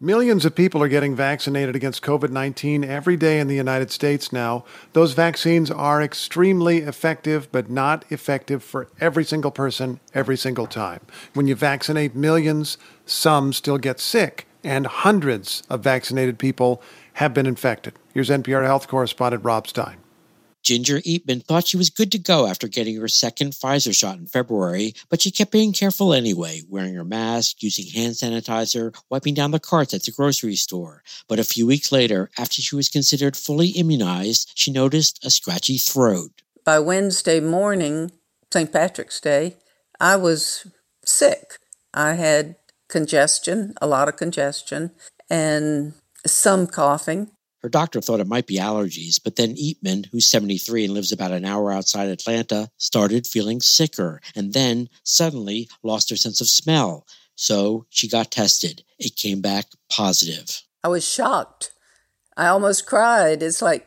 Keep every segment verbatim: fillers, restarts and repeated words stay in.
Millions of people are getting vaccinated against covid nineteen every day in the United States now. Those vaccines are extremely effective, but not effective for every single person every single time. When you vaccinate millions, some still get sick, and hundreds of vaccinated people have been infected. Here's N P R health correspondent Rob Stein. Ginger Eatman thought she was good to go after getting her second Pfizer shot in February, but she kept being careful anyway, wearing her mask, using hand sanitizer, wiping down the carts at the grocery store. But a few weeks later, after she was considered fully immunized, she noticed a scratchy throat. By Wednesday morning, Saint Patrick's Day, I was sick. I had congestion, a lot of congestion, and some coughing. Her doctor thought it might be allergies, but then Eatman, who's seventy-three and lives about an hour outside Atlanta, started feeling sicker and then suddenly lost her sense of smell. So she got tested. It came back positive. I was shocked. I almost cried. It's like,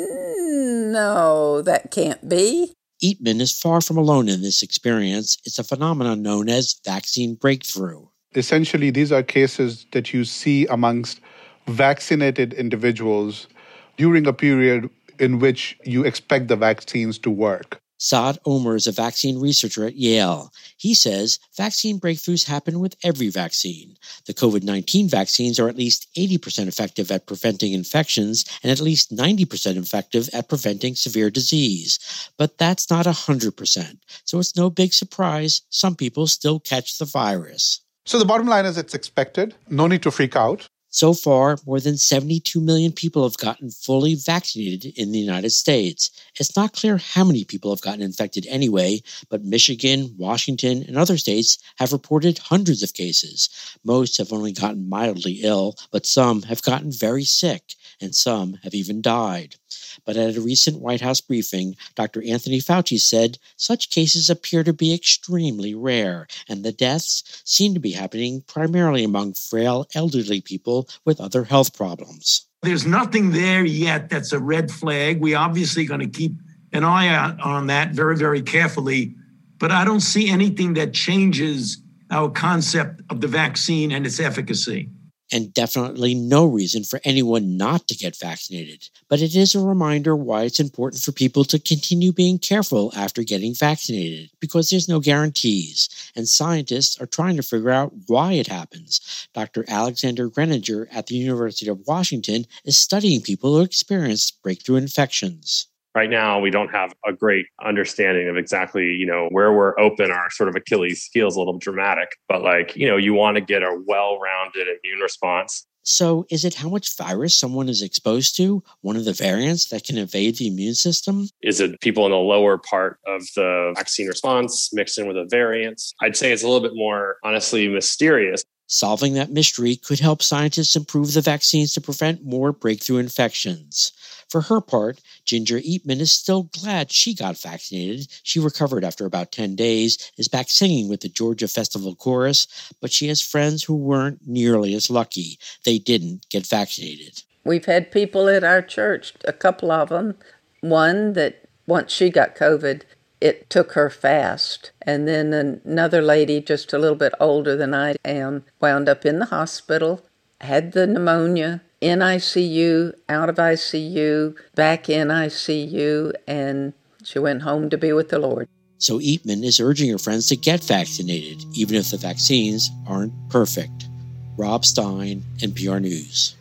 no, that can't be. Eatman is far from alone in this experience. It's a phenomenon known as vaccine breakthrough. Essentially, these are cases that you see amongst vaccinated individuals during a period in which you expect the vaccines to work. Saad Omer is a vaccine researcher at Yale. He says vaccine breakthroughs happen with every vaccine. The covid nineteen vaccines are at least eighty percent effective at preventing infections and at least ninety percent effective at preventing severe disease. But that's not one hundred percent. So it's no big surprise some people still catch the virus. So the bottom line is it's expected. No need to freak out. So far, more than seventy-two million people have gotten fully vaccinated in the United States. It's not clear how many people have gotten infected anyway, but Michigan, Washington, and other states have reported hundreds of cases. Most have only gotten mildly ill, but some have gotten very sick, and some have even died. But at a recent White House briefing, Doctor Anthony Fauci said such cases appear to be extremely rare, and the deaths seem to be happening primarily among frail elderly people with other health problems. There's nothing there yet that's a red flag. We obviously going to keep an eye out on that very, very carefully. But I don't see anything that changes our concept of the vaccine and its efficacy. And definitely no reason for anyone not to get vaccinated. But it is a reminder why it's important for people to continue being careful after getting vaccinated, because there's no guarantees, and scientists are trying to figure out why it happens. Doctor Alexander Greninger at the University of Washington is studying people who experience breakthrough infections. Right now, we don't have a great understanding of exactly, you know, where we're open. Our sort of Achilles feels a little dramatic, but like, you know, you want to get a well-rounded immune response. So is it how much virus someone is exposed to, one of the variants that can evade the immune system? Is it people in the lower part of the vaccine response mixed in with a variant? I'd say it's a little bit more, honestly, mysterious. Solving that mystery could help scientists improve the vaccines to prevent more breakthrough infections. For her part, Ginger Eatman is still glad she got vaccinated. She recovered after about ten days, is back singing with the Georgia Festival Chorus, but she has friends who weren't nearly as lucky. They didn't get vaccinated. We've had people at our church, a couple of them, one that once she got COVID, it took her fast. And then another lady, just a little bit older than I am, wound up in the hospital, had the pneumonia, in I C U, out of I C U, back in I C U, and she went home to be with the Lord. So Eatman is urging her friends to get vaccinated, even if the vaccines aren't perfect. Rob Stein, N P R News.